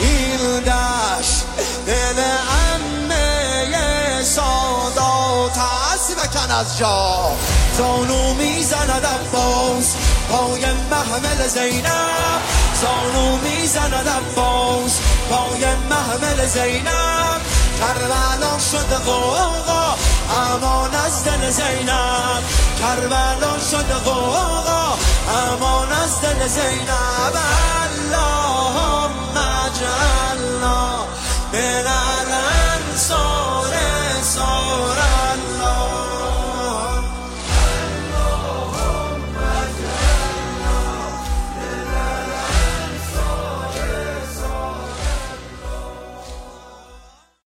این دشت دل عمه سادات هستی بکن از جا زانو میزند عباس پای محمل زینب زانو میزند عباس پای محمل زینب کربلا شد غوغا امان از دل زینب کربلا شد غوغا امان از دل زینب